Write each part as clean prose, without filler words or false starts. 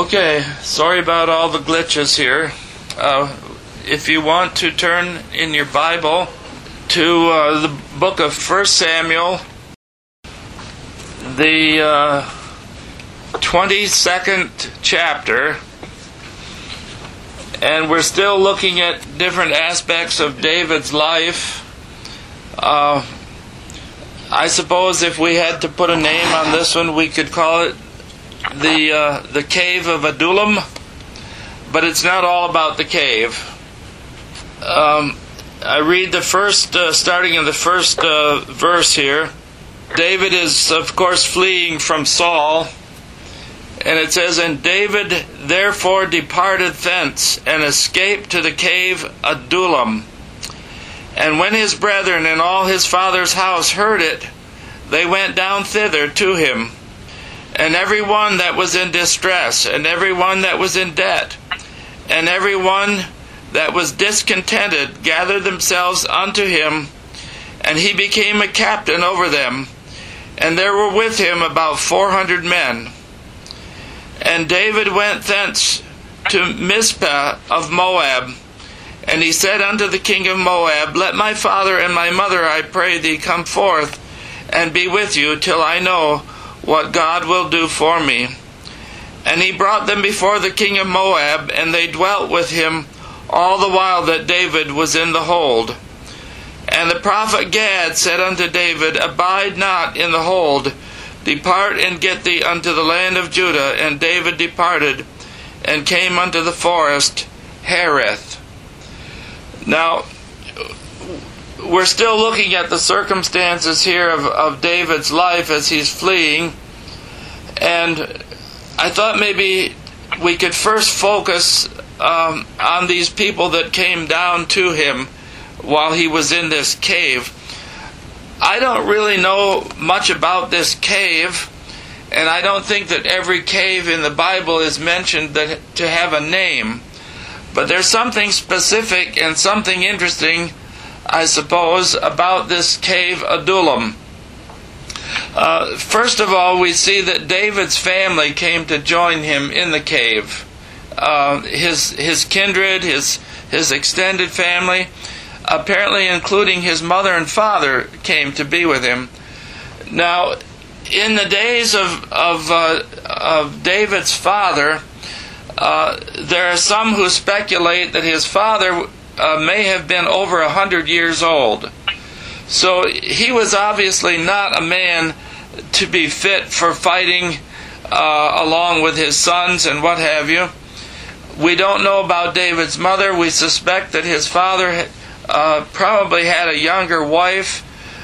Okay, sorry about all the glitches here. If you want to turn in your Bible to the book of 1 Samuel, the 22nd chapter, and we're still looking at different aspects of David's life. I suppose if we had to put a name on this one, we could call it the Cave of Adullam, but it's not all about the cave. I read the first, starting in the first verse here. David is, of course, fleeing from Saul, and it says, "And David therefore departed thence, and escaped to the cave Adullam. And when his brethren and all his father's house heard it, they went down thither to him. And every one that was in distress, and every one that was in debt, and every one that was discontented, gathered themselves unto him, and he became a captain over them. And there were with him about 400 men. And David went thence to Mizpah of Moab, and he said unto the king of Moab, Let my father and my mother, I pray thee, come forth, and be with you, till I know what God will do for me. And he brought them before the king of Moab, and they dwelt with him all the while that David was in the hold. And the prophet Gad said unto David, Abide not in the hold, depart and get thee unto the land of Judah. And David departed, and came unto the forest Hereth." Now, we're still looking at the circumstances here of David's life as he's fleeing, and I thought maybe we could first focus on these people that came down to him while he was in this cave. I don't really know much about this cave, and I don't think that every cave in the Bible is mentioned to have a name, but there's something specific and something interesting, I suppose, about this cave Adullam. First of all, we see that David's family came to join him in the cave. His kindred, his extended family, apparently including his mother and father, came to be with him. Now, in the days of David's father, there are some who speculate that his father may have been over 100 years old. So he was obviously not a man to be fit for fighting along with his sons and what have you. We don't know about David's mother. We suspect that his father probably had a younger wife,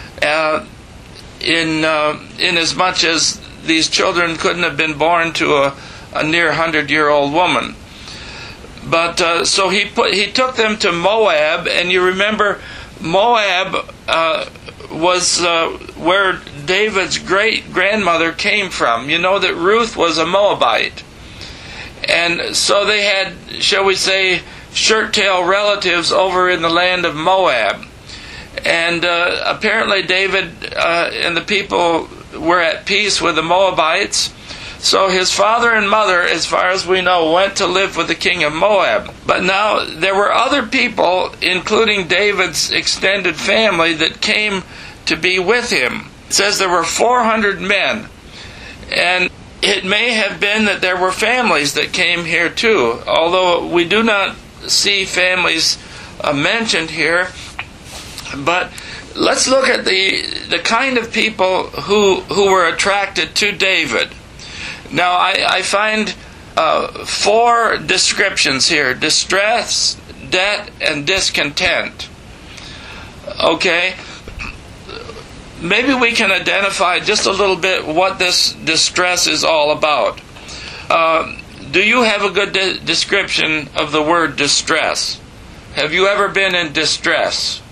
in as much as these children couldn't have been born to a near 100-year-old woman. But so he took them to Moab, and you remember Moab was where David's great-grandmother came from. You know that Ruth was a Moabite. And so they had, shall we say, shirt-tail relatives over in the land of Moab. And apparently David and the people were at peace with the Moabites. So his father and mother, as far as we know, went to live with the king of Moab. But now there were other people, including David's extended family, that came to be with him. It says there were 400 men. And it may have been that there were families that came here too, although we do not see families mentioned here. But let's look at the kind of people who were attracted to David. Now, I find 4 descriptions here: distress, debt, and discontent. Okay? Maybe we can identify just a little bit what this distress is all about. Do you have a good description of the word distress? Have you ever been in distress?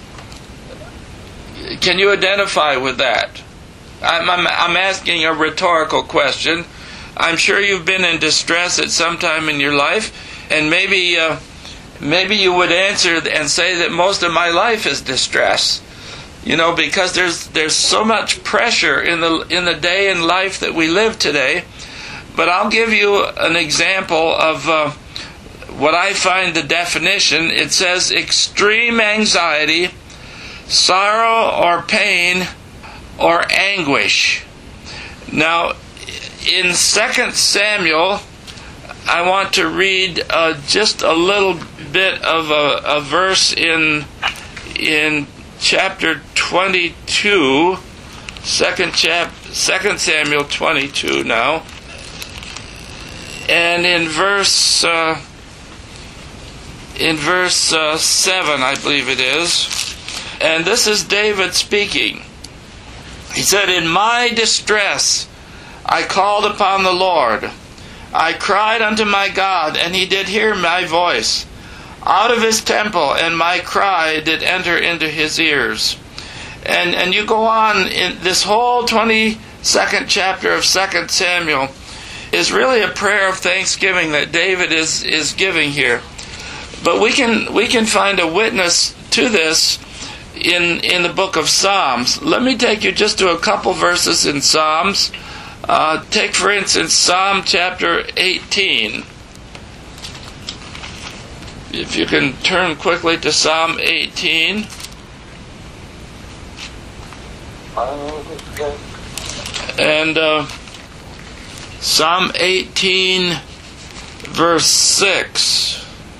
Can you identify with that? I'm asking a rhetorical question. I'm sure you've been in distress at some time in your life, and maybe you would answer and say that most of my life is distress. You know, because there's so much pressure in the day and life that we live today. But I'll give you an example of what I find the definition. It says extreme anxiety, sorrow or pain or anguish. Now, in 2 Samuel, I want to read just a little bit of a verse in chapter 22, 2 Samuel 22 now. And in verse 7, I believe it is. And this is David speaking. He said, "In my distress I called upon the Lord. I cried unto my God, and he did hear my voice. Out of his temple, and my cry did enter into his ears." And you go on, in this whole 22nd chapter of 2 Samuel is really a prayer of thanksgiving that David is giving here. But we can find a witness to this in the book of Psalms. Let me take you just to a couple verses in Psalms. Take, for instance, Psalm chapter 18. If you can turn quickly to Psalm 18. And Psalm 18, verse 6.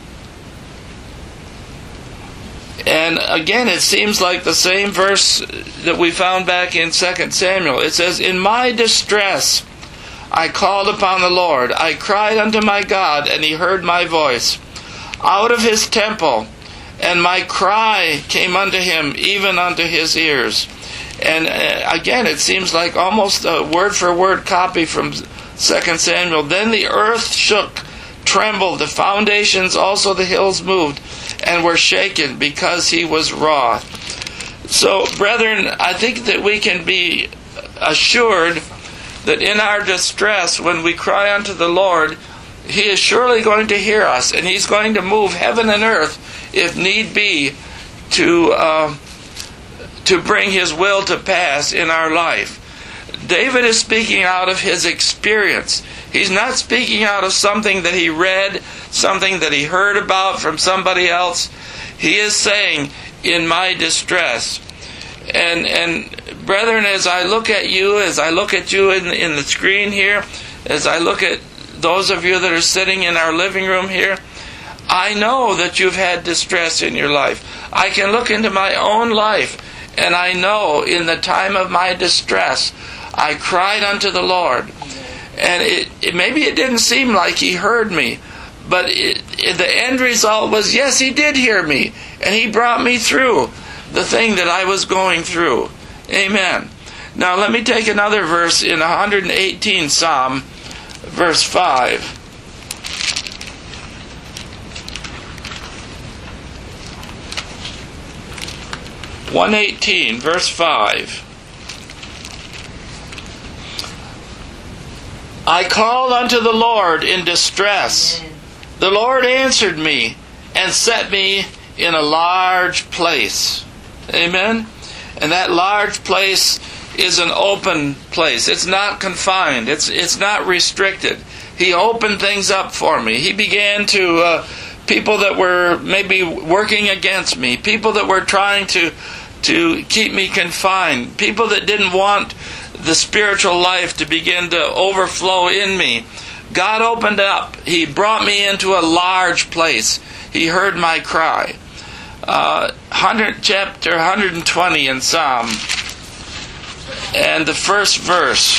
And again, it seems like the same verse that we found back in 2 Samuel. It says, "In my distress I called upon the Lord. I cried unto my God, and he heard my voice. Out of his temple, and my cry came unto him, even unto his ears." And again, it seems like almost a word-for-word copy from 2 Samuel. "Then the earth shook, trembled, the foundations also the hills moved, and were shaken, because he was wroth." So, brethren, I think that we can be assured that in our distress, when we cry unto the Lord, he is surely going to hear us, and he's going to move heaven and earth, if need be, to bring his will to pass in our life. David is speaking out of his experience. He's not speaking out of something that he read, something that he heard about from somebody else. He is saying, "In my distress." And brethren, as I look at you in the screen here, as I look at those of you that are sitting in our living room here, I know that you've had distress in your life. I can look into my own life, and I know in the time of my distress, I cried unto the Lord. And maybe it didn't seem like he heard me, but the end result was, yes, he did hear me, and he brought me through the thing that I was going through. Amen. Now let me take another verse in 118 Psalm, verse 5. 118, verse 5. "I called unto the Lord in distress. The Lord answered me and set me in a large place." Amen? And that large place is an open place. It's not confined. It's not restricted. He opened things up for me. He began to, people that were maybe working against me, people that were trying to keep me confined, people that didn't want the spiritual life to begin to overflow in me. God opened up. He brought me into a large place. He heard my cry. Chapter 120 in Psalm, and the first verse.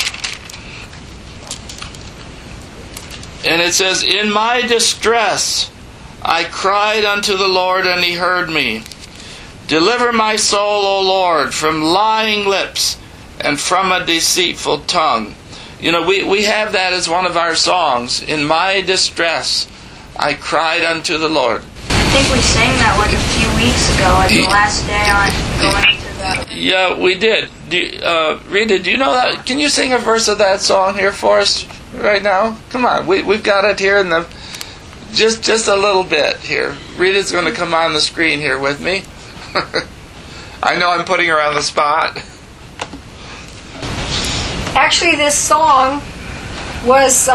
And it says, "In my distress I cried unto the Lord, and he heard me. Deliver my soul, O Lord, from lying lips, and from a deceitful tongue." You know, we have that as one of our songs. "In my distress I cried unto the Lord." I think we sang that like a few weeks ago as the last day on going into the... Yeah, we did. Rita, do you know that? Can you sing a verse of that song here for us right now? Come on, we've got it here in the... Just a little bit here. Rita's going to come on the screen here with me. I know I'm putting her on the spot. Actually, this song was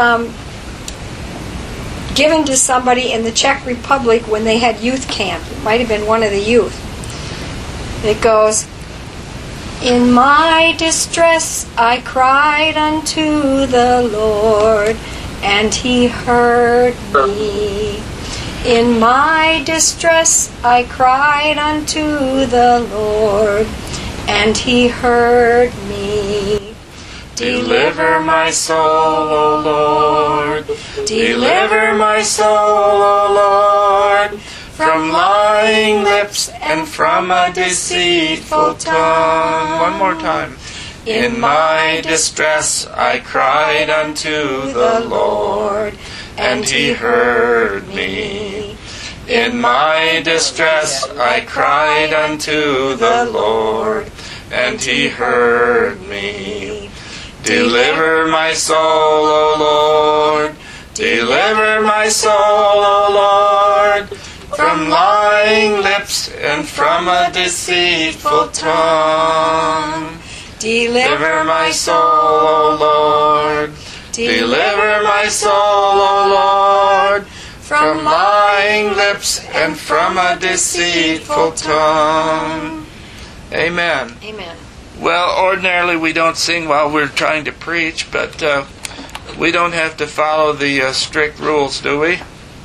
given to somebody in the Czech Republic when they had youth camp. It might have been one of the youth. It goes, "In my distress I cried unto the Lord, and He heard me. In my distress I cried unto the Lord, and He heard me. Deliver my soul, O Lord. Deliver my soul, O Lord, from lying lips and from a deceitful tongue." One more time. "In my distress I cried unto the Lord, and He heard me. In my distress I cried unto the Lord, and He heard me. Deliver my soul, O Lord. Deliver my soul, O Lord, from lying lips and from a deceitful tongue. Deliver my soul, O Lord. Deliver my soul, O Lord, from lying lips and from a deceitful tongue." Amen. Amen. Well, ordinarily we don't sing while we're trying to preach, but we don't have to follow the strict rules, do we?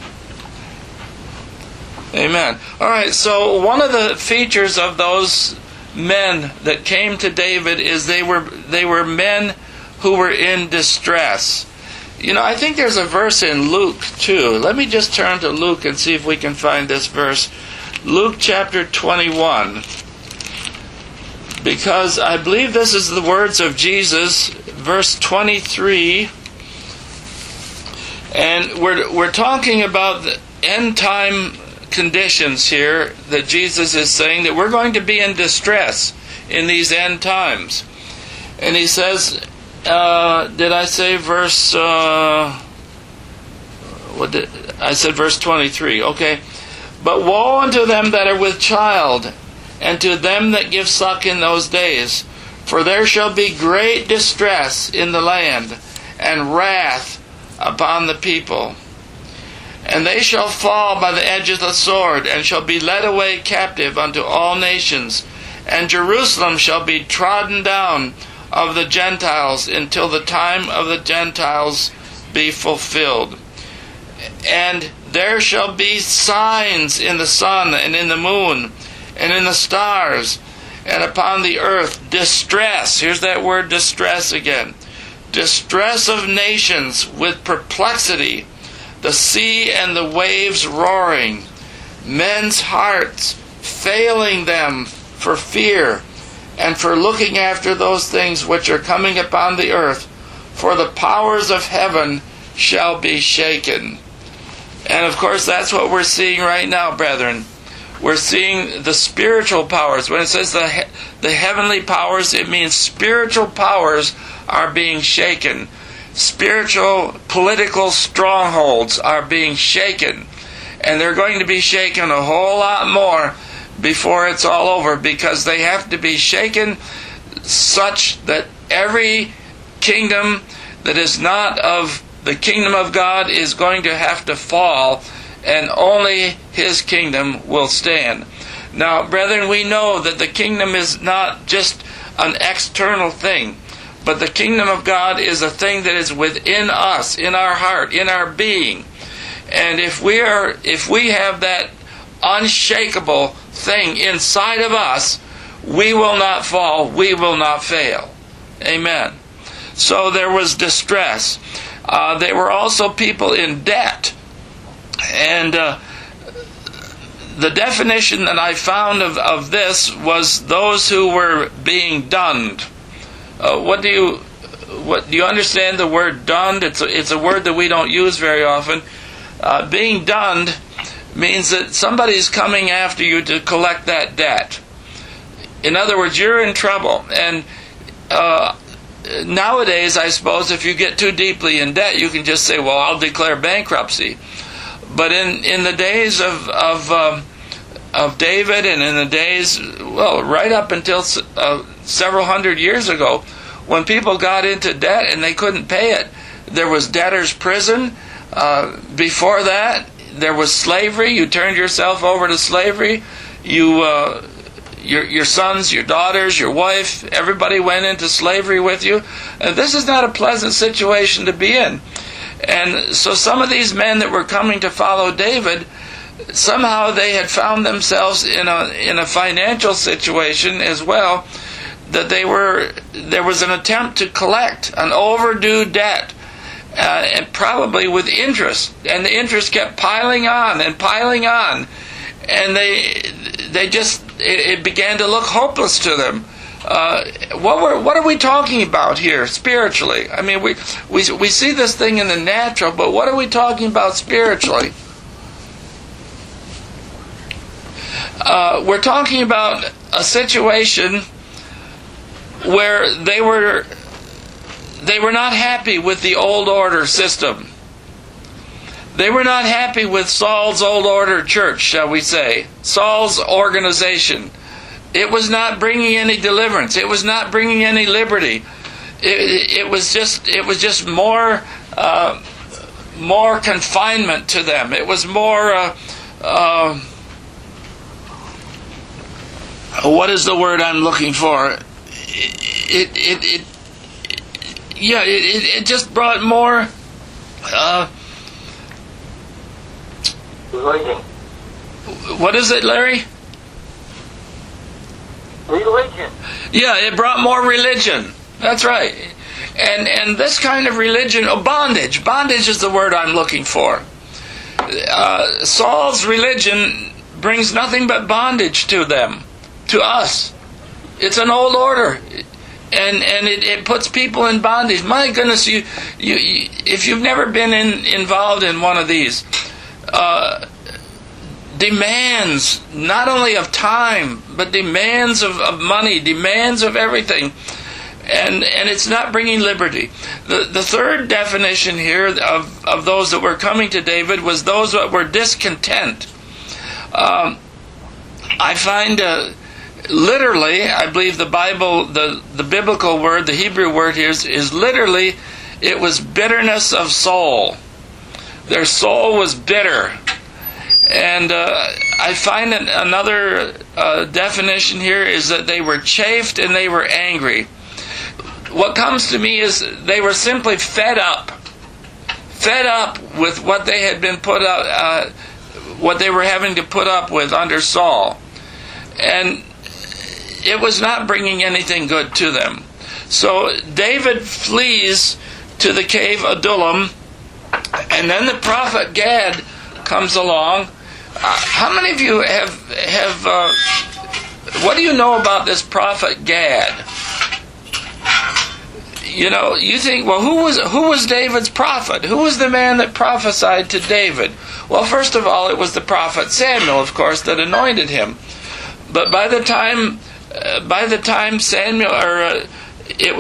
Amen. All right, so one of the features of those men that came to David is they were men who were in distress. You know, I think there's a verse in Luke too. Let me just turn to Luke and see if we can find this verse. Luke chapter 21. Because I believe this is the words of Jesus, verse 23. And we're talking about the end time conditions here that Jesus is saying that we're going to be in distress in these end times. And he says, did I say verse, I said verse 23, okay. "But woe unto them that are with child, and to them that give suck in those days, for there shall be great distress in the land, and wrath upon the people. And they shall fall by the edge of the sword, and shall be led away captive unto all nations. And Jerusalem shall be trodden down of the Gentiles until the time of the Gentiles be fulfilled. And there shall be signs in the sun and in the moon and in the stars, and upon the earth distress." Here's that word distress again. "Distress of nations with perplexity, the sea and the waves roaring, men's hearts failing them for fear, and for looking after those things which are coming upon the earth, for the powers of heaven shall be shaken." And of course that's what we're seeing right now, brethren. We're seeing the spiritual powers. When it says the heavenly powers, it means spiritual powers are being shaken. Spiritual political strongholds are being shaken. And they're going to be shaken a whole lot more before it's all over, because they have to be shaken such that every kingdom that is not of the kingdom of God is going to have to fall, and only His kingdom will stand. Now, brethren, we know that the kingdom is not just an external thing, but the kingdom of God is a thing that is within us, in our heart, in our being. And if we have that unshakable thing inside of us, we will not fall, we will not fail. Amen. So there was distress. There were also people in debt. And the definition that I found of this was those who were being dunned. Do you understand the word dunned? It's a word that we don't use very often. Being dunned means that somebody's coming after you to collect that debt. In other words, you're in trouble. And nowadays, I suppose, if you get too deeply in debt, you can just say, well, I'll declare bankruptcy. But in the days of David, and in the days, well, right up until several hundred years ago, when people got into debt and they couldn't pay it, there was debtor's prison. Before that, there was slavery. You turned yourself over to slavery. Your sons, your daughters, your wife, everybody went into slavery with you. This is not a pleasant situation to be in. And so some of these men that were coming to follow David, somehow they had found themselves in a financial situation as well, that there was an attempt to collect an overdue debt, and probably with interest, and the interest kept piling on, and it began to look hopeless to them. What are we talking about here spiritually? I mean, we see this thing in the natural, but what are we talking about spiritually? We're talking about a situation where they were not happy with the old order system. They were not happy with Saul's old order church, shall we say, Saul's organization. It was not bringing any deliverance. It was not bringing any liberty. It was just more confinement to them. It was more. What is the word I'm looking for? It just brought more. Religion. What is it, Larry? Religion. Yeah, it brought more religion. That's right. And this kind of religion, bondage. Bondage is the word I'm looking for. Saul's religion brings nothing but bondage to them, to us. It's an old order. And it puts people in bondage. My goodness, you if you've never been involved in one of these, demands not only of time, but demands of money, demands of everything, and it's not bringing liberty. The third definition here of those that were coming to David was those that were discontent. I find literally, I believe the Bible, the biblical word, the Hebrew word here is literally, it was bitterness of soul. Their soul was bitter. And I find that another definition here is that they were chafed and they were angry. What comes to me is they were simply fed up with what they had been put up, what they were having to put up with under Saul, and it was not bringing anything good to them. So David flees to the cave Adullam, and then the prophet Gad comes along. How many of you have what do you know about this prophet Gad? You know, you think, well, who was David's prophet? Who was the man that prophesied to David? Well, first of all, it was the prophet Samuel, of course, that anointed him. But by the time Samuel, it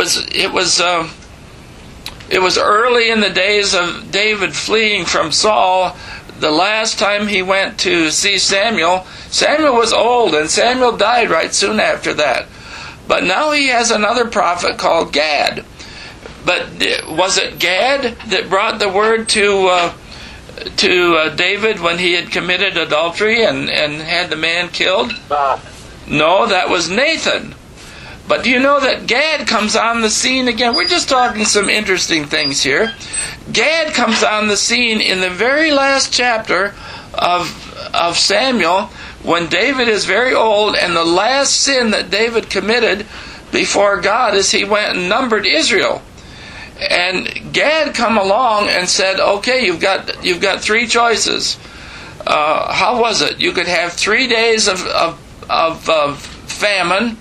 was early in the days of David fleeing from Saul. The last time he went to see Samuel was old, and Samuel died right soon after that. But now he has another prophet called Gad. But was it Gad that brought the word to David when he had committed adultery and had the man killed? No, that was Nathan. But do you know that Gad comes on the scene again? We're just talking some interesting things here. Gad comes on the scene in the very last chapter of Samuel, when David is very old, and the last sin that David committed before God is he went and numbered Israel. And Gad come along and said, okay, you've got three choices. How was it? You could have 3 days of famine.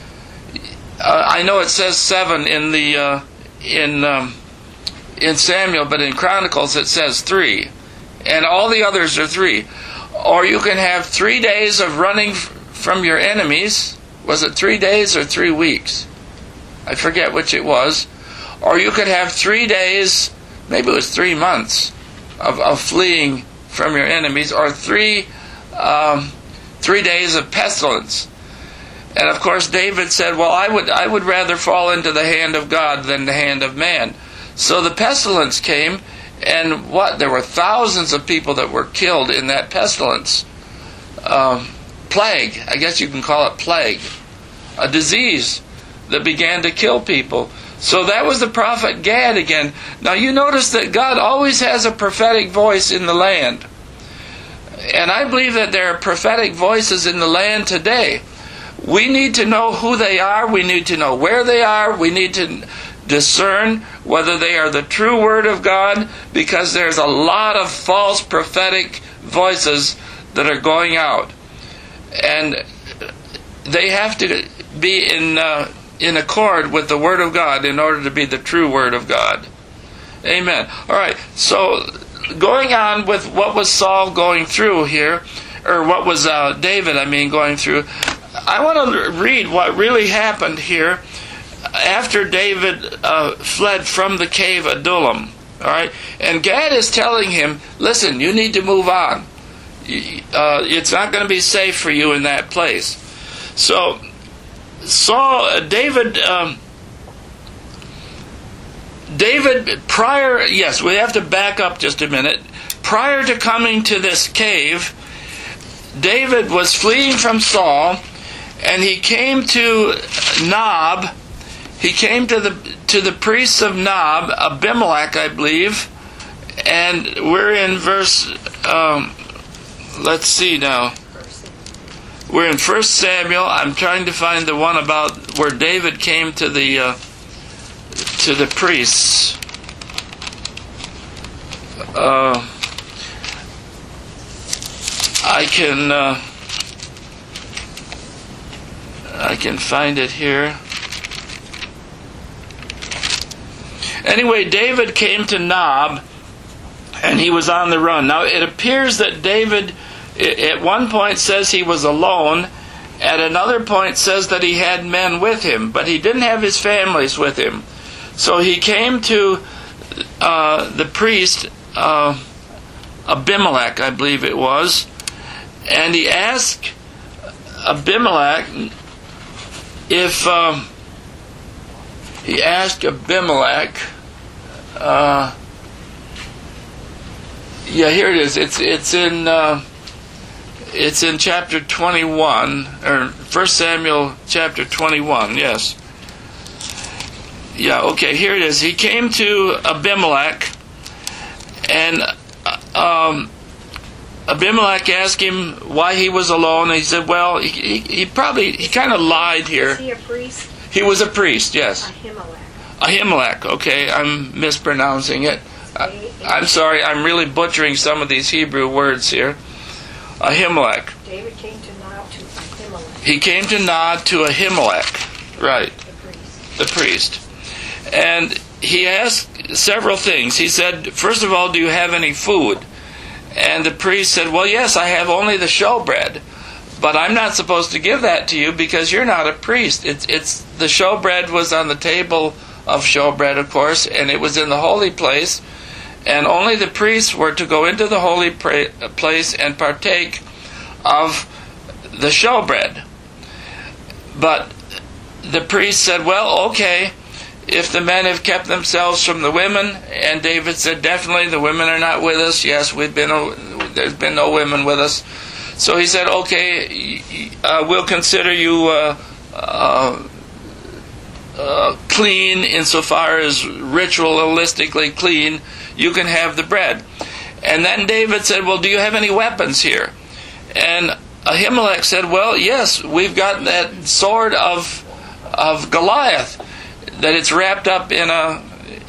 I know it says 7 in Samuel, but in Chronicles it says 3, and all the others are 3. Or you can have 3 days of running from your enemies. Was it 3 days or 3 weeks? I forget which it was. Or you could have 3 days, maybe it was 3 months of fleeing from your enemies, or 3 days of pestilence. And of course David said, well, I would rather fall into the hand of God than the hand of man. So the pestilence came, and there were thousands of people that were killed in that pestilence. Plague, I guess you can call it plague. A disease that began to kill people. So that was the prophet Gad again. Now you notice that God always has a prophetic voice in the land. And I believe that there are prophetic voices in the land today. We need to know who they are. We need to know where they are. We need to discern whether they are the true Word of God, because there's a lot of false prophetic voices that are going out. And they have to be in accord with the Word of God in order to be the true Word of God. Amen. All right, so going on with what was Saul going through here, or what was David, going through, I want to read what really happened here after David fled from the cave Adullam. All right, and Gad is telling him, listen, you need to move on. It's not going to be safe for you in that place. So David prior, yes, we have to back up just a minute. Prior to coming to this cave, David was fleeing from Saul, and he came to Nob. He came to the priests of Nob, Abimelech, I believe, and we're in verse. Let's see now. We're in 1 Samuel. I'm trying to find the one about where David came to the priests. I can find it here. Anyway, David came to Nob, and he was on the run. Now, it appears that David, at one point, says he was alone. At another point, says that he had men with him, but he didn't have his families with him. So he came to the priest, Abimelech, I believe it was, and he asked Abimelech if... He asked Abimelech, here it is. It's in chapter 21, or 1 Samuel chapter 21. Yes. Yeah. Okay. Here it is. He came to Abimelech, and Abimelech asked him why he was alone. He said, "Well, he kind of lied here." Is he a priest? He was a priest, yes. Ahimelech. Ahimelech, okay. I'm mispronouncing it. I'm sorry, I'm really butchering some of these Hebrew words here. Ahimelech. David came to Nob to Ahimelech. He came to Nob to Ahimelech, right. The priest. And he asked several things. He said, first of all, do you have any food? And the priest said, well, yes, I have only the showbread. But I'm not supposed to give that to you because you're not a priest. It's the showbread was on the table of showbread, of course, and it was in the holy place, and only the priests were to go into the holy place and partake of the showbread. But the priest said, well, okay, if the men have kept themselves from the women, and David said, definitely the women are not with us. Yes, there's been no women with us. So he said, okay, we'll consider you clean insofar as ritualistically clean. You can have the bread. And then David said, well, do you have any weapons here? And Ahimelech said, well, yes, we've got that sword of Goliath, that it's wrapped up in a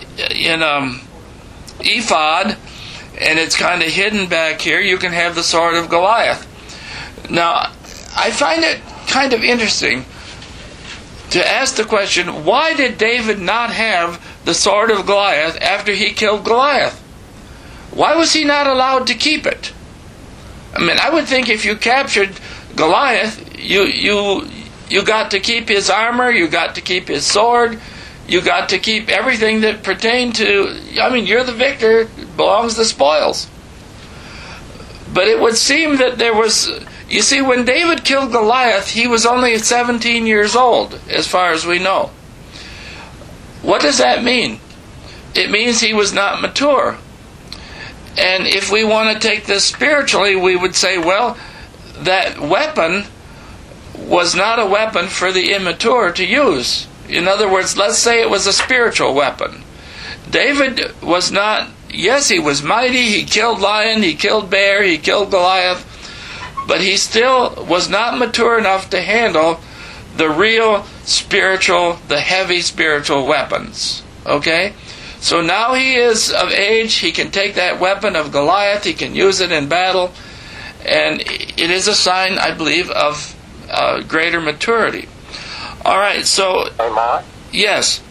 ephod, and it's kind of hidden back here. You can have the sword of Goliath. Now, I find it kind of interesting to ask the question, why did David not have the sword of Goliath after he killed Goliath? Why was he not allowed to keep it? I mean, I would think if you captured Goliath, you got to keep his armor, you got to keep his sword, you got to keep everything that pertained to, I mean, you're the victor, belongs the spoils. But it would seem that there was, you see, when David killed Goliath, he was only 17 years old, as far as we know. What does that mean? it means he was not mature. And if we want to take this spiritually, we would say, well, that weapon was not a weapon for the immature to use. In other words, let's say it was a spiritual weapon. David was not, yes, he was mighty, he killed lion, he killed bear, he killed Goliath, but he still was not mature enough to handle the real spiritual, the heavy spiritual weapons. Okay? So now he is of age, he can take that weapon of Goliath, he can use it in battle, and it is a sign, I believe, of greater maturity. All right, so... Hey, Mark? Yes.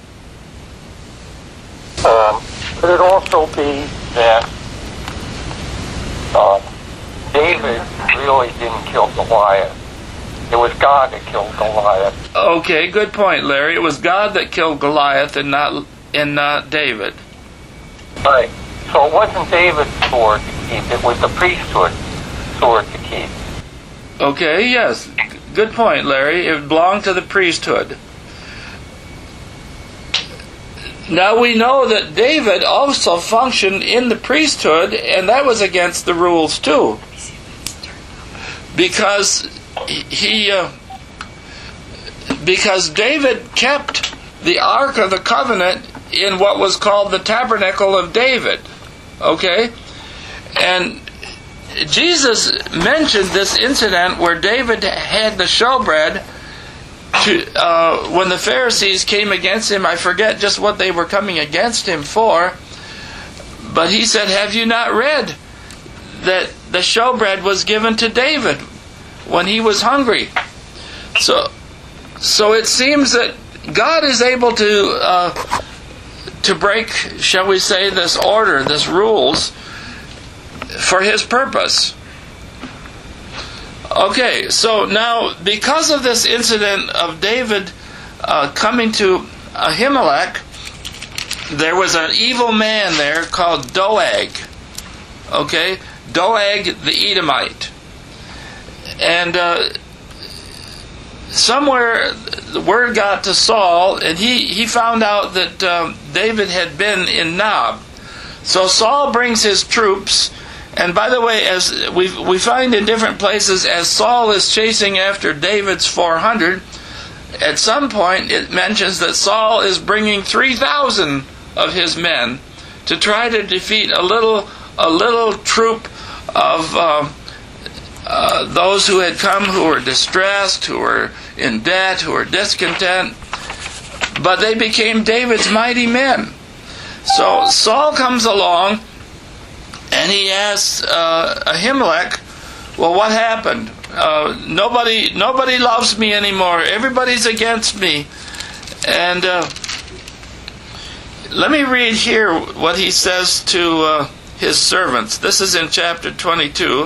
Could it also be that David really didn't kill Goliath? It was God that killed Goliath. Okay, good point, Larry. It was God that killed Goliath and not David. Right. So it wasn't David's sword to keep. It was the priesthood sword to keep. Okay, yes. Good point, Larry. It belonged to the priesthood. Now we know that David also functioned in the priesthood, and that was against the rules too. Because because David kept the Ark of the Covenant in what was called the Tabernacle of David. Okay? And Jesus mentioned this incident where David had the showbread when the Pharisees came against him. I forget just what they were coming against him for, but he said, have you not read that the showbread was given to David when he was hungry? So it seems that God is able to break, shall we say, this order, this rules, for His purpose. Okay, so now, because of this incident of David coming to Ahimelech, there was an evil man there called Doeg. Okay? Doeg the Edomite. And somewhere the word got to Saul, and he found out that David had been in Nob. So Saul brings his troops. And by the way, as we find in different places, as Saul is chasing after David's 400, at some point it mentions that Saul is bringing 3,000 of his men to try to defeat a little troop of those who had come, who were distressed, who were in debt, who were discontent. But they became David's mighty men. So Saul comes along, and he asks Ahimelech, well, what happened? Nobody loves me anymore. Everybody's against me. And let me read here what he says to his servants. This is in chapter 22,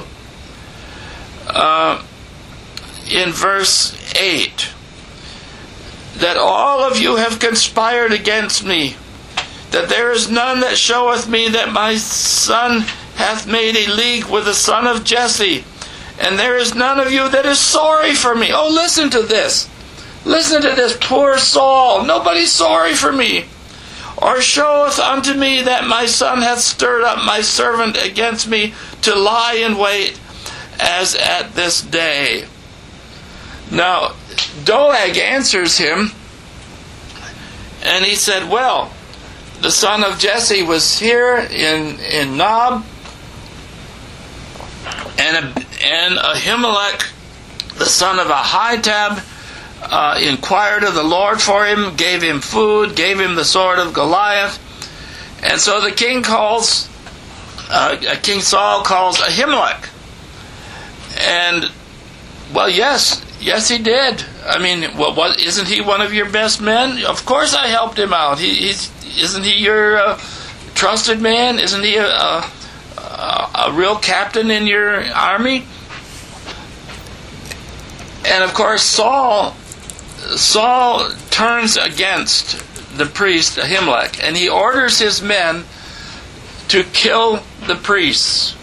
in verse 8. That all of you have conspired against me, that there is none that showeth me that my son hath made a league with the son of Jesse, and there is none of you that is sorry for me. Oh, listen to this. Listen to this poor Saul. Nobody's sorry for me. Or showeth unto me that my son hath stirred up my servant against me to lie in wait, as at this day. Now, Doeg answers him, and he said, well, the son of Jesse was here in Nob, and Ahimelech, the son of Ahitub, inquired of the Lord for him, gave him food, gave him the sword of Goliath. And so the king calls, King Saul calls Ahimelech. And, well, yes, he did. I mean, what isn't he one of your best men? Of course I helped him out. Isn't he your trusted man? Isn't he a real captain in your army? And of course, Saul turns against the priest Ahimelech, and he orders his men to kill the priests.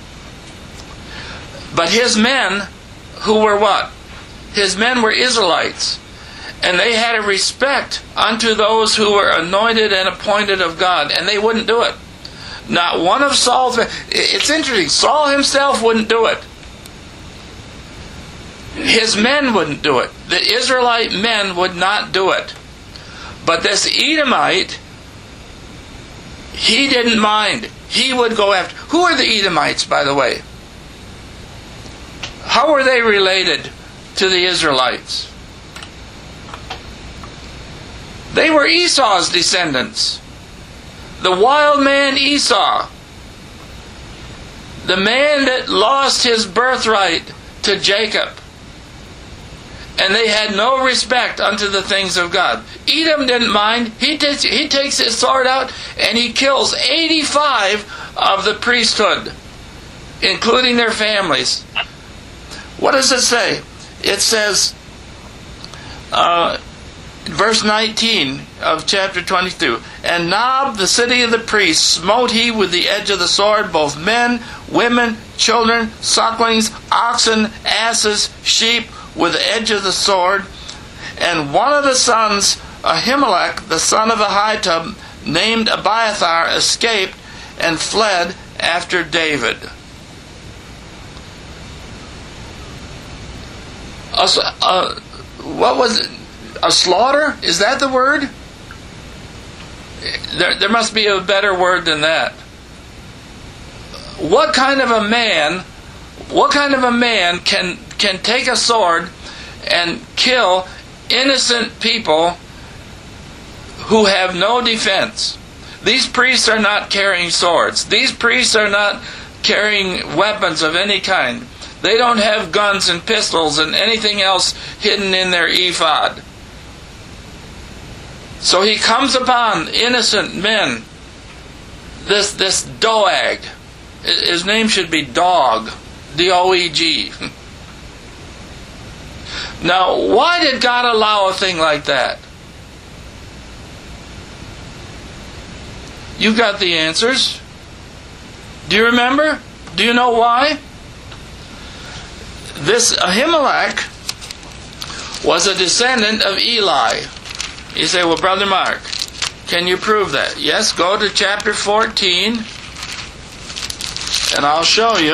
But his men, who were what? His men were Israelites. And they had a respect unto those who were anointed and appointed of God, and they wouldn't do it. Not one of Saul's... It's interesting, Saul himself wouldn't do it. His men wouldn't do it. The Israelite men would not do it. But this Edomite, he didn't mind. He would go after... Who are the Edomites, by the way? How were they related to the Israelites? They were Esau's descendants. The wild man Esau. The man that lost his birthright to Jacob. And they had no respect unto the things of God. Edom didn't mind. He takes his sword out and he kills 85 of the priesthood, including their families. What does it say? It says, verse 19 of chapter 22, and Nob, the city of the priests, smote he with the edge of the sword both men, women, children, sucklings, oxen, asses, sheep, with the edge of the sword. And one of the sons, Ahimelech, the son of Ahitub, named Abiathar, escaped and fled after David. What was it? A slaughter? Is that the word? There must be a better word than that. What kind of a man can take a sword and kill innocent people who have no defense? These priests are not carrying swords. These priests are not carrying weapons of any kind. They don't have guns and pistols and anything else hidden in their ephod. So he comes upon innocent men. This Doeg. His name should be Dog. D-O-E-G. Now, why did God allow a thing like that? You got the answers. Do you remember? Do you know why? This Ahimelech was a descendant of Eli. You say, well, Brother Mark, can you prove that? Yes, go to chapter 14, and I'll show you.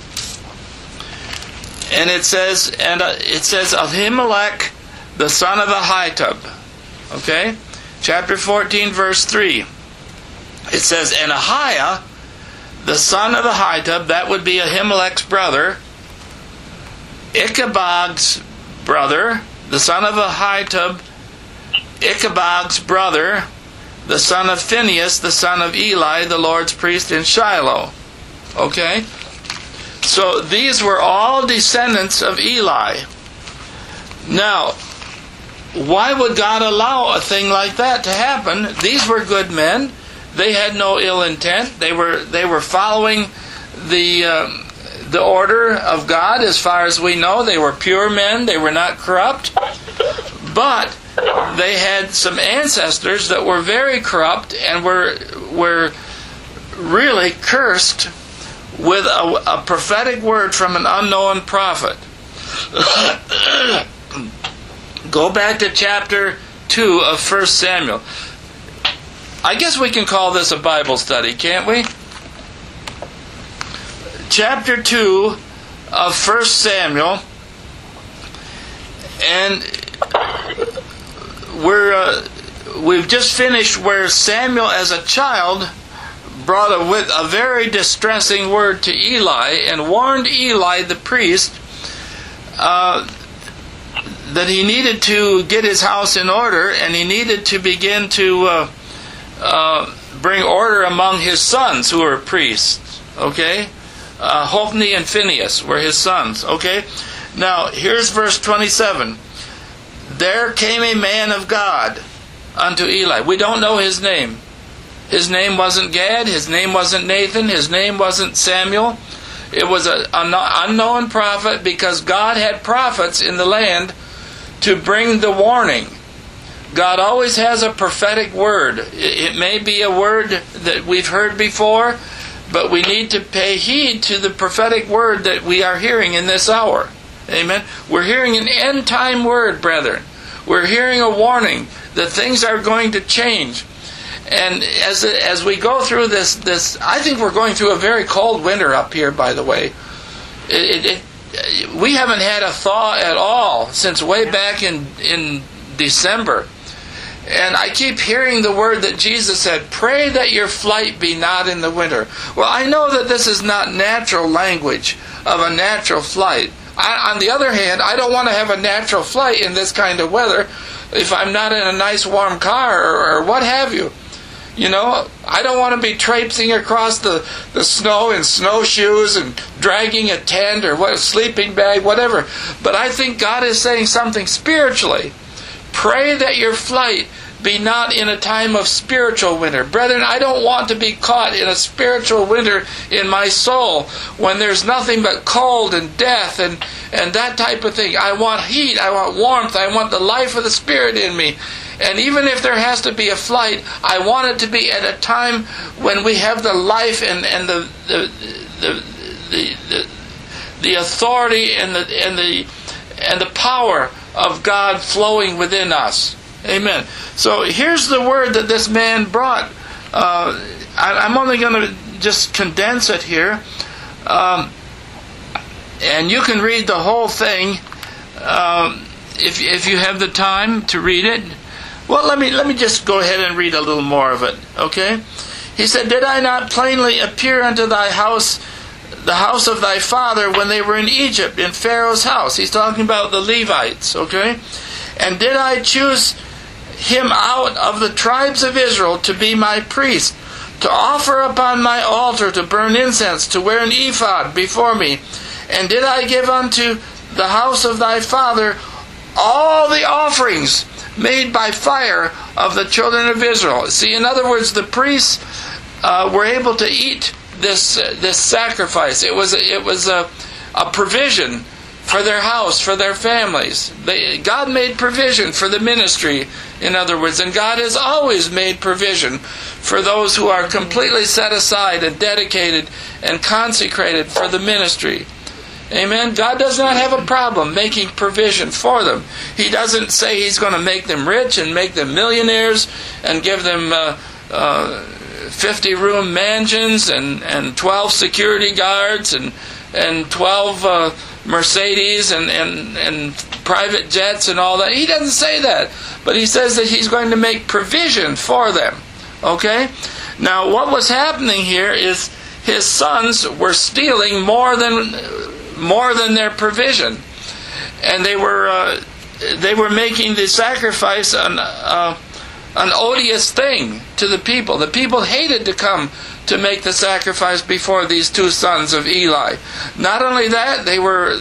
And it says, Ahimelech, the son of Ahitub. Okay? Chapter 14, verse 3. It says, and Ahiah, the son of Ahitub, that would be Ahimelech's brother, Ichabod's brother, the son of Ahitub, Ichabod's brother, the son of Phinehas, the son of Eli, the Lord's priest in Shiloh. Okay? So these were all descendants of Eli. Now, why would God allow a thing like that to happen? These were good men. They had no ill intent. They were following the order of God as far as we know. They were pure men. They were not corrupt. But they had some ancestors that were very corrupt and were really cursed with a prophetic word from an unknown prophet. Go back to chapter 2 of 1 Samuel. I guess we can call this a Bible study, can't we? Chapter 2 of 1 Samuel. And we've just finished where Samuel as a child brought a very distressing word to Eli and warned Eli the priest that he needed to get his house in order, and he needed to begin to bring order among his sons who were priests. Okay? Hophni and Phinehas were his sons. Okay? Now, here's verse 27. There came a man of God unto Eli. We don't know his name. His name wasn't Gad. His name wasn't Nathan. His name wasn't Samuel. It was an unknown prophet, because God had prophets in the land to bring the warning. God always has a prophetic word. It may be a word that we've heard before, but we need to pay heed to the prophetic word that we are hearing in this hour. Amen. We're hearing an end time word, brethren. We're hearing a warning that things are going to change. And as we go through this, I think we're going through a very cold winter up here, by the way. We haven't had a thaw at all since way back in December. And I keep hearing the word that Jesus said, pray that your flight be not in the winter. Well, I know that this is not natural language of a natural flight. On the other hand, I don't want to have a natural flight in this kind of weather if I'm not in a nice warm car or what have you. You know, I don't want to be traipsing across the snow in snowshoes and dragging a tent or a sleeping bag, whatever. But I think God is saying something spiritually. Pray that your flight be not in a time of spiritual winter. Brethren, I don't want to be caught in a spiritual winter in my soul when there's nothing but cold and death and that type of thing. I want heat, I want warmth, I want the life of the Spirit in me. And even if there has to be a flight, I want it to be at a time when we have the life and the authority and the power of God flowing within us. Amen. So here's the word that this man brought. I'm only going to just condense it here, and you can read the whole thing if you have the time to read it. Well, let me just go ahead and read a little more of it, okay? He said, did I not plainly appear unto thy house, the house of thy father, when they were in Egypt, in Pharaoh's house? He's talking about the Levites, okay? And did I choose him out of the tribes of Israel to be my priest, to offer upon my altar, to burn incense, to wear an ephod before me? And did I give unto the house of thy father all the offerings made by fire of the children of Israel? See, in other words, the priests were able to eat this sacrifice. It was a provision for their house, for their families. God made provision for the ministry, in other words, and God has always made provision for those who are completely set aside and dedicated and consecrated for the ministry. Amen. God does not have a problem making provision for them. He doesn't say He's going to make them rich and make them millionaires and give them 50-room mansions and 12 security guards and 12 Mercedes and private jets and all that. He doesn't say that. But He says that He's going to make provision for them. Okay? Now, what was happening here is His sons were stealing more than their provision, and they were making the sacrifice an odious thing to the people. The people hated to come to make the sacrifice before these two sons of Eli. Not only that, they were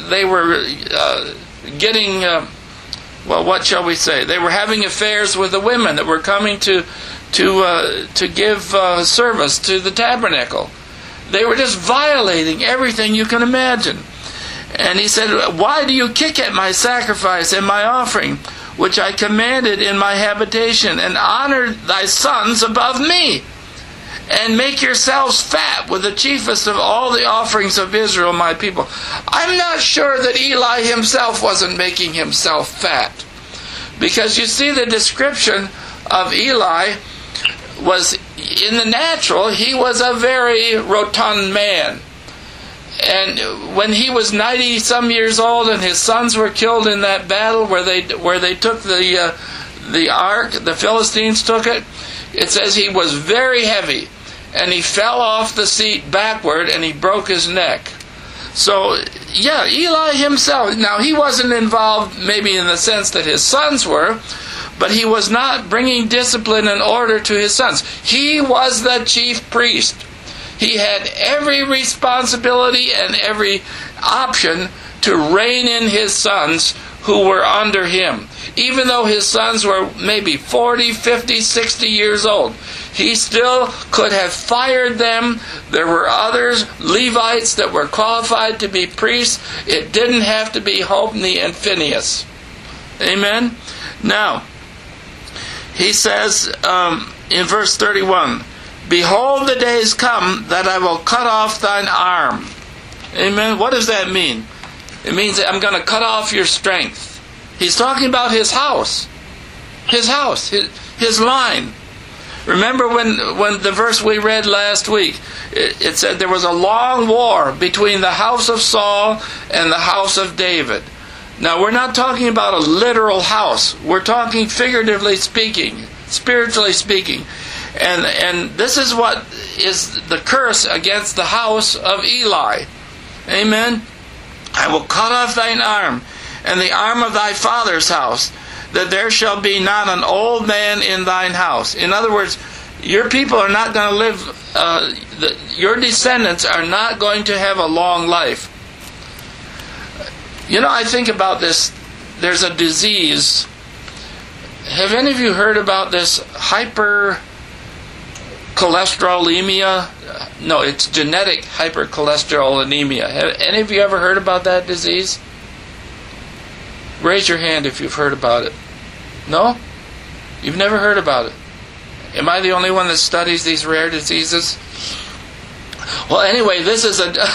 getting well, what shall we say? They were having affairs with the women that were coming to give service to the tabernacle. They were just violating everything you can imagine. And He said, why do you kick at my sacrifice and my offering, which I commanded in my habitation, and honor thy sons above me, and make yourselves fat with the chiefest of all the offerings of Israel, my people? I'm not sure that Eli himself wasn't making himself fat, because you see the description of Eli was, in the natural, he was a very rotund man. And when he was 90-some years old and his sons were killed in that battle where they took the ark, the Philistines took it, it says he was very heavy, and he fell off the seat backward and he broke his neck. So, yeah, Eli himself, now he wasn't involved maybe in the sense that his sons were, but he was not bringing discipline and order to his sons. He was the chief priest. He had every responsibility and every option to rein in his sons who were under him. Even though his sons were maybe 40, 50, 60 years old, he still could have fired them. There were others, Levites, that were qualified to be priests. It didn't have to be Hophni and Phinehas. Amen? Now, he says in verse 31, behold, the days come that I will cut off thine arm. Amen? What does that mean? It means that I'm going to cut off your strength. He's talking about his house. His house, his line. Remember when the verse we read last week, it said there was a long war between the house of Saul and the house of David. Now, we're not talking about a literal house. We're talking figuratively speaking, spiritually speaking. And this is what is the curse against the house of Eli. Amen? I will cut off thine arm, and the arm of thy father's house, that there shall be not an old man in thine house. In other words, your people are not going to live, your descendants are not going to have a long life. You know, I think about this. There's a disease. Have any of you heard about this hypercholesterolemia? No, it's genetic hypercholesterolemia. Have any of you ever heard about that disease? Raise your hand if you've heard about it. No? You've never heard about it? Am I the only one that studies these rare diseases? Well, anyway, this is a...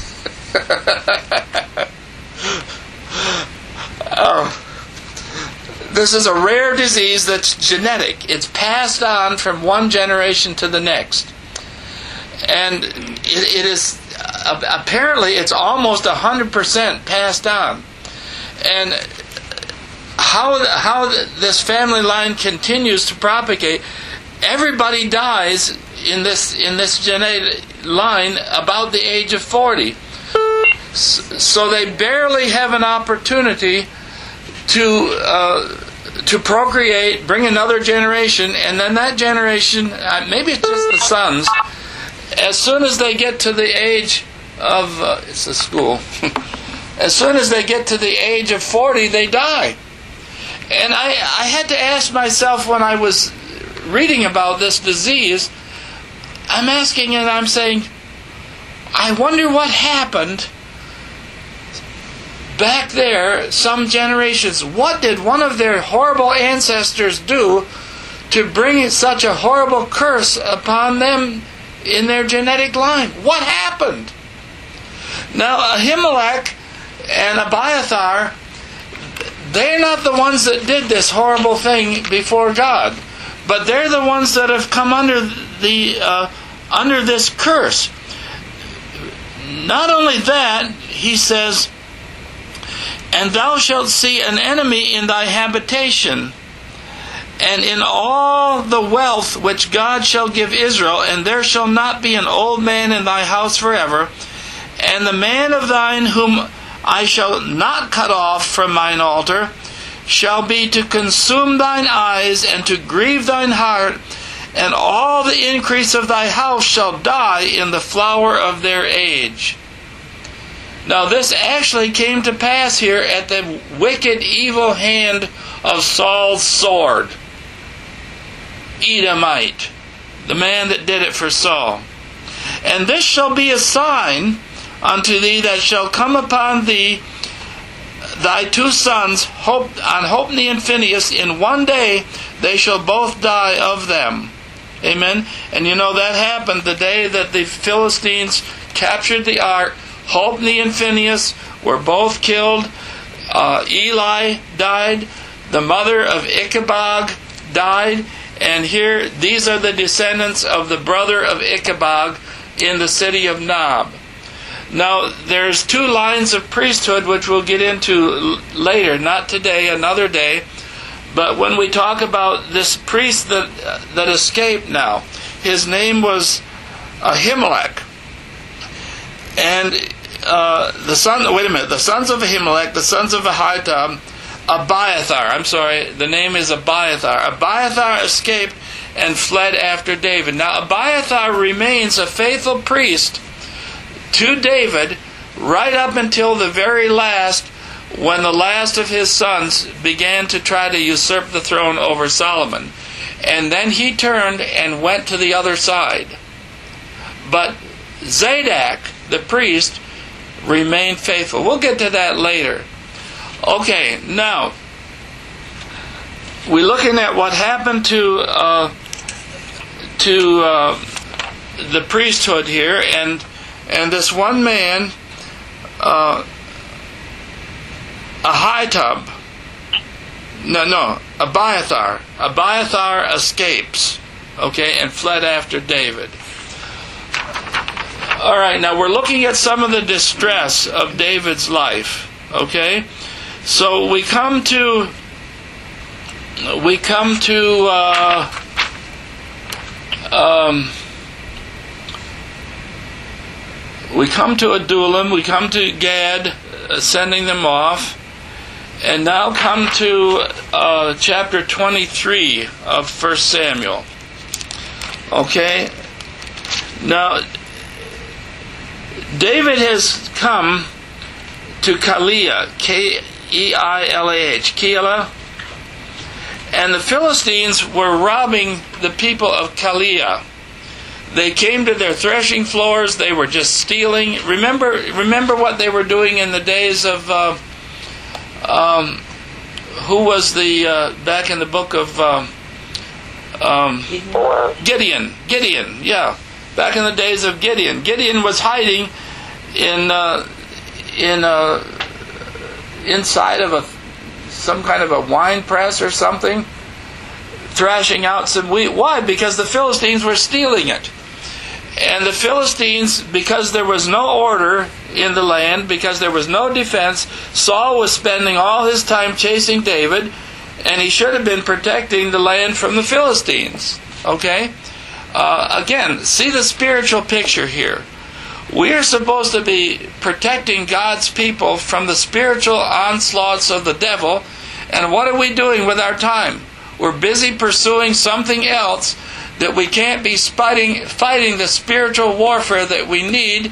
This is a rare disease that's genetic. It's passed on from one generation to the next. And it is, apparently, it's almost 100% passed on. And how this family line continues to propagate, everybody dies in this genetic line about the age of 40. So they barely have an opportunity to procreate, bring another generation, and then that generation, maybe it's just the sons, as soon as they get to the age of, it's a school, as soon as they get to the age of 40, they die. And I had to ask myself when I was reading about this disease, I'm asking and I'm saying, I wonder what happened back there some generations. What did one of their horrible ancestors do to bring such a horrible curse upon them in their genetic line? What happened? Now, Ahimelech and Abiathar, they're not the ones that did this horrible thing before God, but they're the ones that have come under this curse. Not only that, he says, and thou shalt see an enemy in thy habitation, and in all the wealth which God shall give Israel, and there shall not be an old man in thy house forever, and the man of thine whom I shall not cut off from mine altar shall be to consume thine eyes and to grieve thine heart, and all the increase of thy house shall die in the flower of their age. Now this actually came to pass here at the wicked, evil hand of Saul's sword. Edomite, the man that did it for Saul. And this shall be a sign unto thee that shall come upon thee, thy two sons, Hophni and Phinehas, in one day they shall both die of them. Amen. And you know that happened the day that the Philistines captured the ark. Hophni and Phinehas were both killed. Eli died. The mother of Ichabod died. And here, these are the descendants of the brother of Ichabod in the city of Nob. Now, there's two lines of priesthood which we'll get into later, not today, another day. But when we talk about this priest that escaped now, his name was Ahimelech. And the sons of Ahimelech, the sons of Ahitub, the name is Abiathar. Abiathar escaped and fled after David. Now, Abiathar remains a faithful priest to David right up until the very last, when the last of his sons began to try to usurp the throne over Solomon. And then he turned and went to the other side. But Zadok, the priest, remained faithful. We'll get to that later. Okay, now, we're looking at what happened to the priesthood here, and this one man, Ahitub, No, Abiathar. Abiathar escapes, okay, and fled after David. All right, now we're looking at some of the distress of David's life, okay? So we come to Adullam, we come to Gad, sending them off, and now come to chapter 23 of 1 Samuel. Okay? Now, David has come to Keilah, K-E-I-L-A-H, Keilah, and the Philistines were robbing the people of Keilah. They came to their threshing floors. They were just stealing. Remember what they were doing in the days of who was the back in the book of Gideon. Gideon, yeah. Back in the days of Gideon. Gideon was hiding inside of some kind of a wine press or something, thrashing out some wheat. Why? Because the Philistines were stealing it. And the Philistines, because there was no order in the land, because there was no defense, Saul was spending all his time chasing David, and he should have been protecting the land from the Philistines. Okay? Again, see the spiritual picture here. We are supposed to be protecting God's people from the spiritual onslaughts of the devil, and what are we doing with our time? We're busy pursuing something else that we can't be fighting the spiritual warfare that we need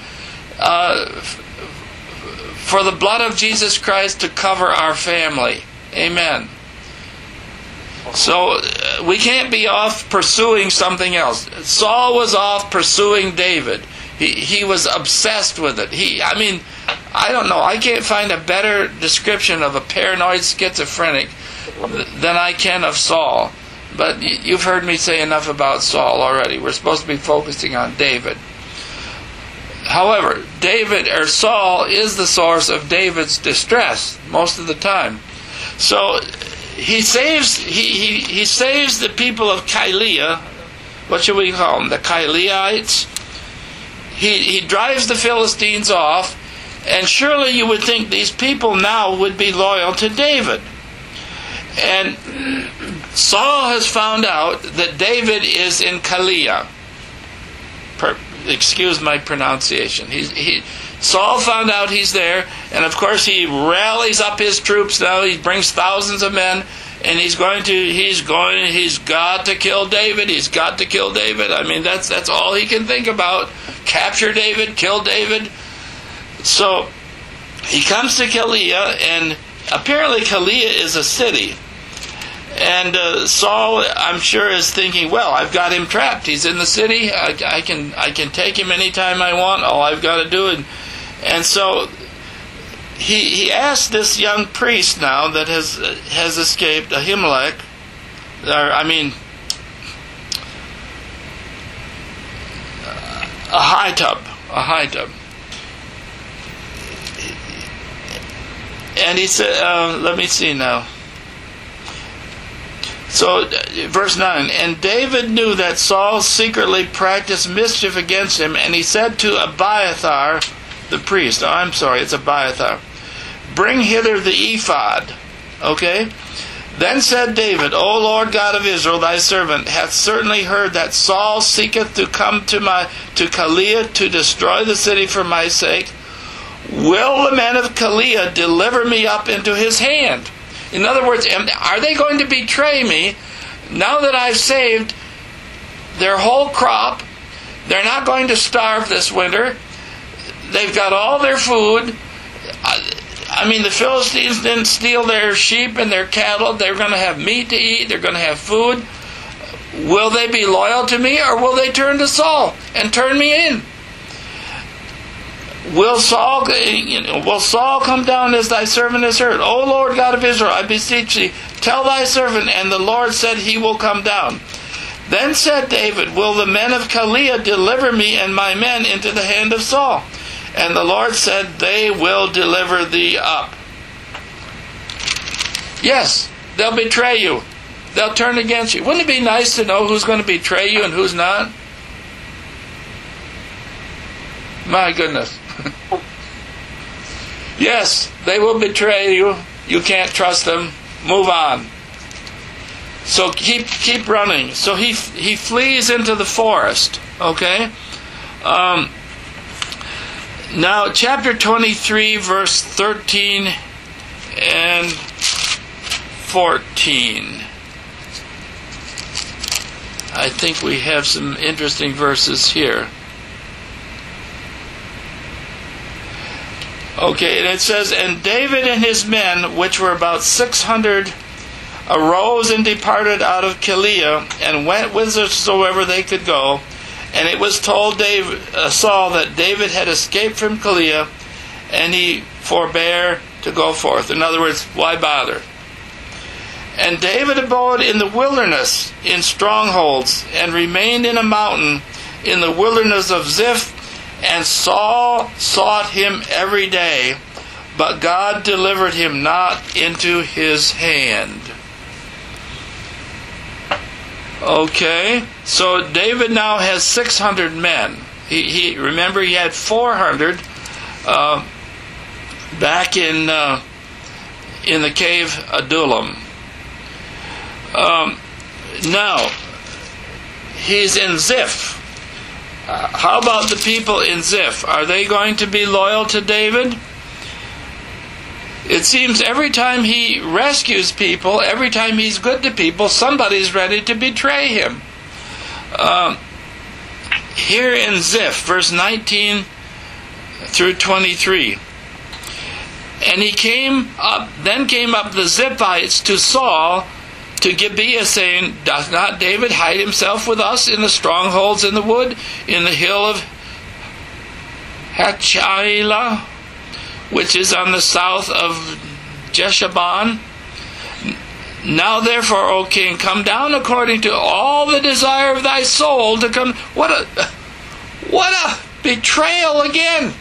for the blood of Jesus Christ to cover our family. Amen. So we can't be off pursuing something else. Saul was off pursuing David. He was obsessed with it. I don't know. I can't find a better description of a paranoid schizophrenic than I can of Saul. But you've heard me say enough about Saul already. We're supposed to be focusing on David. However, Saul is the source of David's distress most of the time. So he saves the people of Keilah. What should we call them? The Keiliites. He drives the Philistines off, and surely you would think these people now would be loyal to David. And Saul has found out that David is in Keilah. Excuse my pronunciation. Saul found out he's there, and of course he rallies up his troops now. He brings thousands of men, and he's got to kill David. He's got to kill David. I mean, that's all he can think about. Capture David, kill David. So he comes to Keilah, and apparently Keilah is a city. And Saul, I'm sure, is thinking, well, I've got him trapped. He's in the city. I can take him anytime I want. All I've got to do. And so he asked this young priest now that has escaped, Ahimelech, Ahitub. And he said, let me see now. So, verse 9, and David knew that Saul secretly practiced mischief against him, and he said to Abiathar, the priest, it's Abiathar, bring hither the ephod. Okay? Then said David, O Lord God of Israel, thy servant hath certainly heard that Saul seeketh to come to Keilah to destroy the city for my sake. Will the men of Keilah deliver me up into his hand? In other words, are they going to betray me now that I've saved their whole crop? They're not going to starve this winter. They've got all their food. The Philistines didn't steal their sheep and their cattle. They're going to have meat to eat. They're going to have food. Will they be loyal to me, or will they turn to Saul and turn me in? Will Saul come down as thy servant has heard? O Lord God of Israel, I beseech thee, tell thy servant. And the Lord said, he will come down. Then said David, will the men of Keilah deliver me and my men into the hand of Saul? And the Lord said, they will deliver thee up. Yes, they'll betray you. They'll turn against you. Wouldn't it be nice to know who's going to betray you and who's not? My goodness. Yes, they will betray you. You can't trust them. Move on. So keep running. So he flees into the forest. Okay? Now, chapter 23, verse 13 and 14. I think we have some interesting verses here. Okay, and it says, "And David and his men, which were about 600, arose and departed out of Keilah, and went whithersoever they could go. And it was told Saul that David had escaped from Keilah, and he forbare to go forth." In other words, why bother? "And David abode in the wilderness, in strongholds, and remained in a mountain, in the wilderness of Ziph. And Saul sought him every day, but God delivered him not into his hand." Okay, so David now has 600 men. Remember he had 400 back in the cave Adullam. Now he's in Ziph. How about the people in Ziph? Are they going to be loyal to David? It seems every time he rescues people, every time he's good to people, somebody's ready to betray him. Here in Ziph, verse 19 through 23. "And he then came up the Ziphites to Saul to Gibeah, saying, Doth not David hide himself with us in the strongholds in the wood, in the hill of Hachilah, which is on the south of Jeshurun? Now therefore, O king, come down according to all the desire of thy soul to come." What a betrayal again!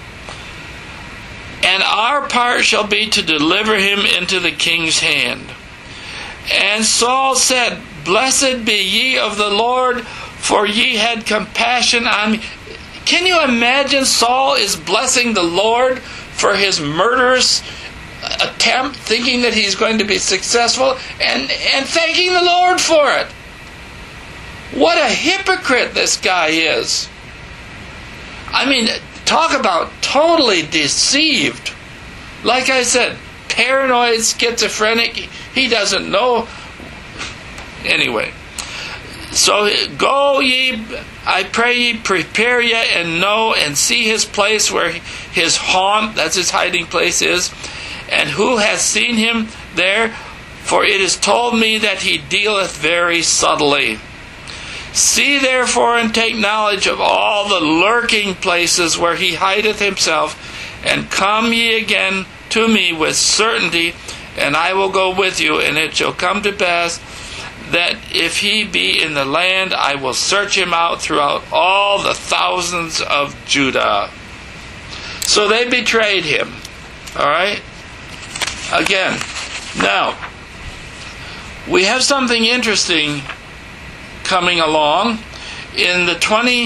"And our part shall be to deliver him into the king's hand." And Saul said, "Blessed be ye of the Lord, for ye had compassion on me." Can you imagine Saul is blessing the Lord for his murderous attempt, thinking that he's going to be successful, and thanking the Lord for it? What a hypocrite this guy is. I mean, talk about totally deceived. Like I said, paranoid, schizophrenic. He doesn't know. Anyway. "So go ye, I pray ye, prepare ye, and know and see his place where his haunt," that's his hiding place, "is, and who hath seen him there, for it is told me that he dealeth very subtly. See therefore and take knowledge of all the lurking places where he hideth himself, and come ye again to me with certainty, and I will go with you, and it shall come to pass that if he be in the land, I will search him out throughout all the thousands of Judah." So they betrayed him. All right? Again, now, we have something interesting coming along. In the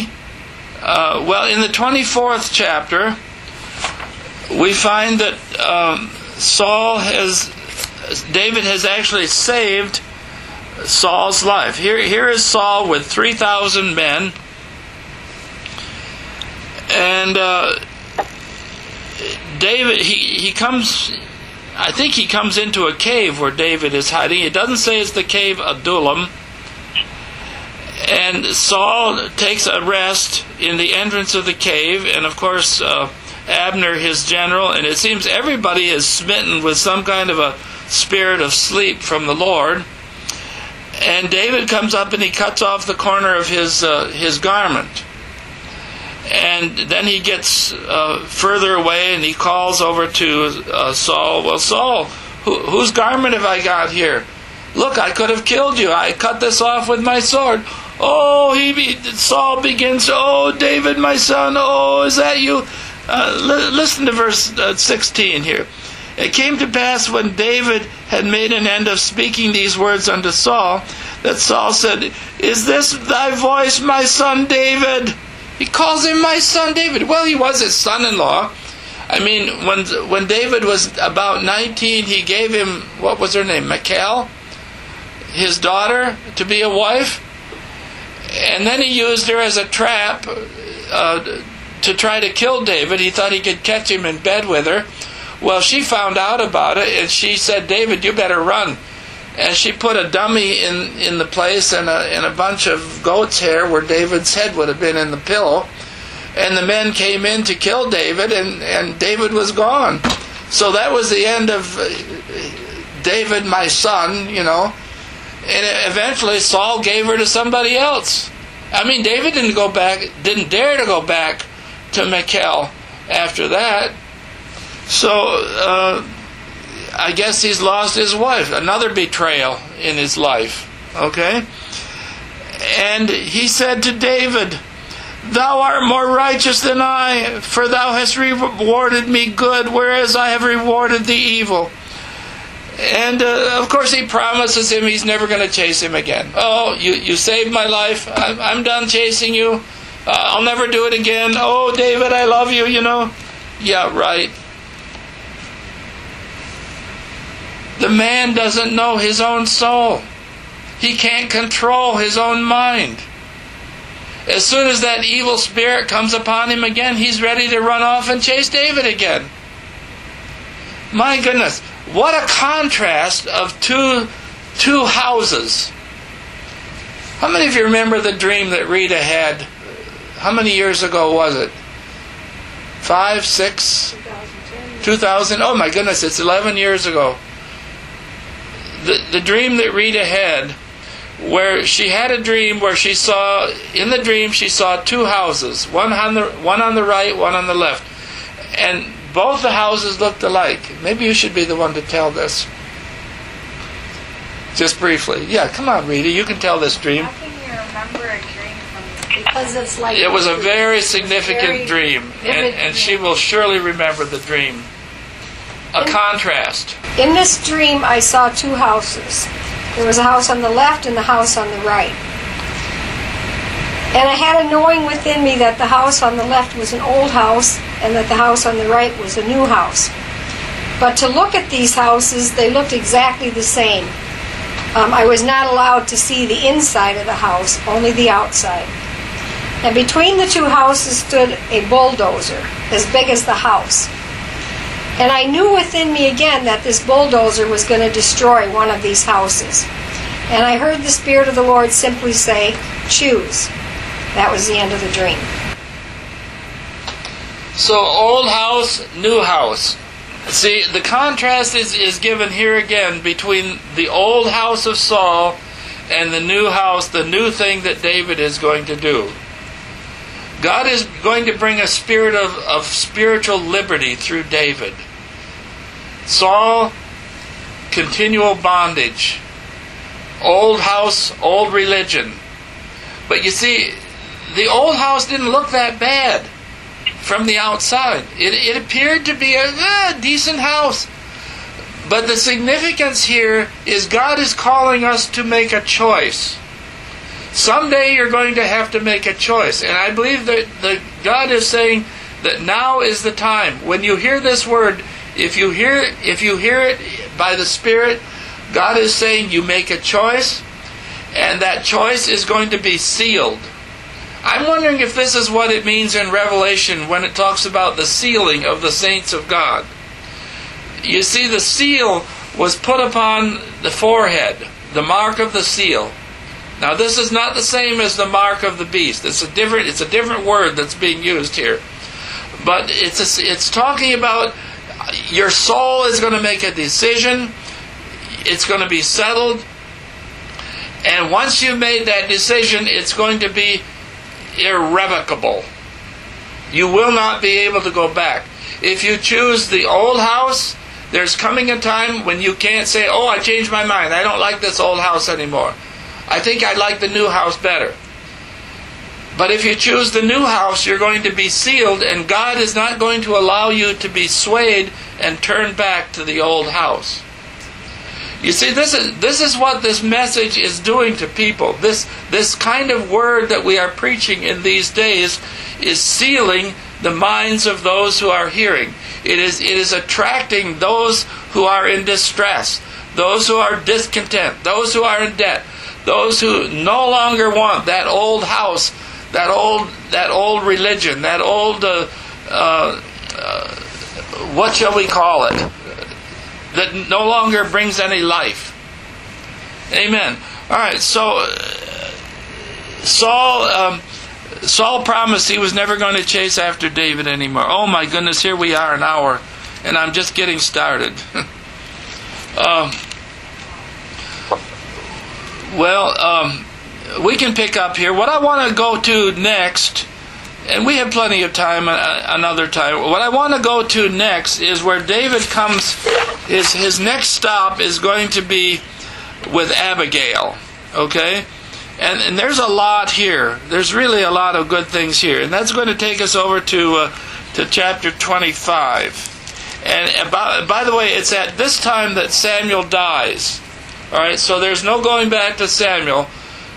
24th chapter, we find that David has actually saved Saul's life. Here is Saul with 3,000 men, and David, he comes, I think he comes into a cave where David is hiding. It doesn't say it's the cave Adullam. And Saul takes a rest in the entrance of the cave, and of course Abner, his general, and it seems everybody is smitten with some kind of a spirit of sleep from the Lord. And David comes up and he cuts off the corner of his garment. And then he gets further away and he calls over to Saul. "Well, Saul, whose garment have I got here? Look, I could have killed you. I cut this off with my sword." Saul begins, "Oh, David, my son, oh, is that you?" Listen to verse 16 here. It came to pass when David had made an end of speaking these words unto Saul, that Saul said, Is this thy voice, my son David? He calls him my son David. Well, he was his son-in-law. I mean, when David was about 19, he gave him, what was her name, Michal, his daughter, to be a wife. And then he used her as a trap to try to kill David. He thought he could catch him in bed with her. Well, she found out about it, and she said, David, you better run. And she put a dummy in the place and a bunch of goat's hair where David's head would have been in the pillow. And the men came in to kill David, and David was gone. So that was the end of David, my son, you know. And eventually Saul gave her to somebody else. I mean, David didn't dare to go back to Michal after that. So I guess he's lost his wife. Another betrayal in his life. Okay? And he said to David, Thou art more righteous than I, for thou hast rewarded me good, whereas I have rewarded thee evil. And of course he promises him he's never going to chase him again. Oh, you saved my life. I'm done chasing you. I'll never do it again. Oh, David, I love you, you know. Yeah, right. The man doesn't know his own soul. He can't control his own mind. As soon as that evil spirit comes upon him again, he's ready to run off and chase David again. My goodness, what a contrast of two houses. How many of you remember the dream that Rita had? How many years ago was it? 5, 6? 2000? Oh my goodness, it's 11 years ago. The dream that Rita had, where she had a dream where she saw, in the dream she saw two houses, one on the right, one on the left. And both the houses looked alike. Maybe you should be the one to tell this. Just briefly. Yeah, come on, Rita, you can tell this dream. How can you remember a dream from Because it's like... It was a very significant dream, and she will surely remember the dream. A contrast. In this dream, I saw two houses. There was a house on the left and the house on the right. And I had a knowing within me that the house on the left was an old house and that the house on the right was a new house. But to look at these houses, they looked exactly the same. I was not allowed to see the inside of the house, only the outside. And between the two houses stood a bulldozer, as big as the house. And I knew within me again that this bulldozer was going to destroy one of these houses. And I heard the Spirit of the Lord simply say, choose. That was the end of the dream. So, old house, new house. See, the contrast is given here again between the old house of Saul and the new house, the new thing that David is going to do. God is going to bring a spirit of spiritual liberty through David. Saul, continual bondage. Old house, old religion. But you see, the old house didn't look that bad from the outside. It appeared to be a decent house. But the significance here is God is calling us to make a choice. Someday you're going to have to make a choice. And I believe that God is saying that now is the time. When you hear this word, if you hear it by the Spirit, God is saying you make a choice, and that choice is going to be sealed. I'm wondering if this is what it means in Revelation when it talks about the sealing of the saints of God. You see, the seal was put upon the forehead, the mark of the seal. Now, this is not the same as the mark of the beast. It's a different word that's being used here. But it's talking about your soul is going to make a decision. It's going to be settled. And once you've made that decision, it's going to be irrevocable. You will not be able to go back. If you choose the old house, there's coming a time when you can't say, oh, I changed my mind. I don't like this old house anymore. I think I like the new house better. But if you choose the new house, you're going to be sealed, and God is not going to allow you to be swayed and turned back to the old house. You see, this is what this message is doing to people. This kind of word that we are preaching in these days is sealing the minds of those who are hearing. It is attracting those who are in distress, those who are discontent, those who are in debt, those who no longer want that old house, that old religion, that old what shall we call it, that no longer brings any life. Amen. All right, so Saul promised he was never going to chase after David anymore. Oh my goodness, here we are, an hour, and I'm just getting started. We can pick up here. What I want to go to next, and we have plenty of time another time. What I want to go to next is where David comes. His next stop is going to be with Abigail. Okay? And there's a lot here. There's really a lot of good things here. And that's going to take us over to chapter 25. And by the way, it's at this time that Samuel dies. All right, so there's no going back to Samuel.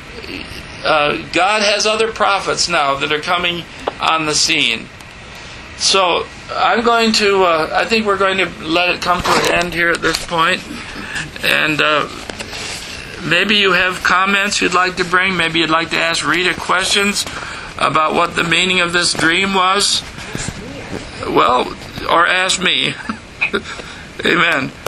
God has other prophets now that are coming on the scene. So I'm going to, I think we're going to let it come to an end here at this point. And maybe you have comments you'd like to bring. Maybe you'd like to ask Rita questions about what the meaning of this dream was. Well, or ask me. Amen.